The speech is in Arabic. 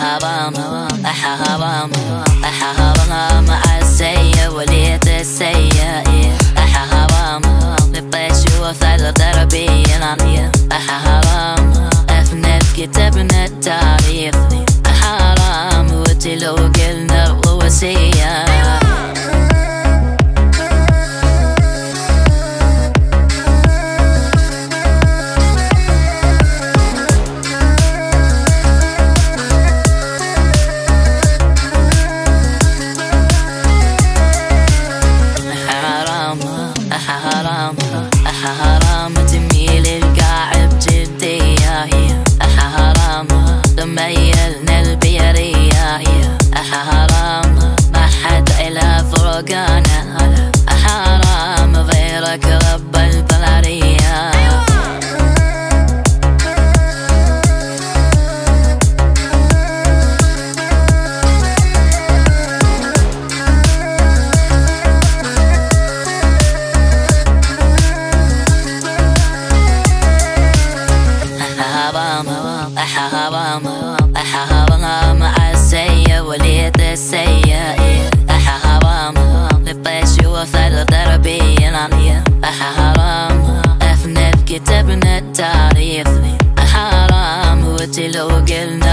حرام حرام حرام عالسيء وليت السيء حرام نبقى نشوف الغربي حرام افنى كتبنا التاريخ حرام وتلو قلنا الروسية حرام تميل القاعد جدية حرام تميلنا البيرية حرام ما حد إلى فرقانا حرام غيرك رب البرية حرام عالسيء وليت السيء حرام نبقى نشوف الغربي حرام افنى كتبنا التاريخ حرام وتلو قلنا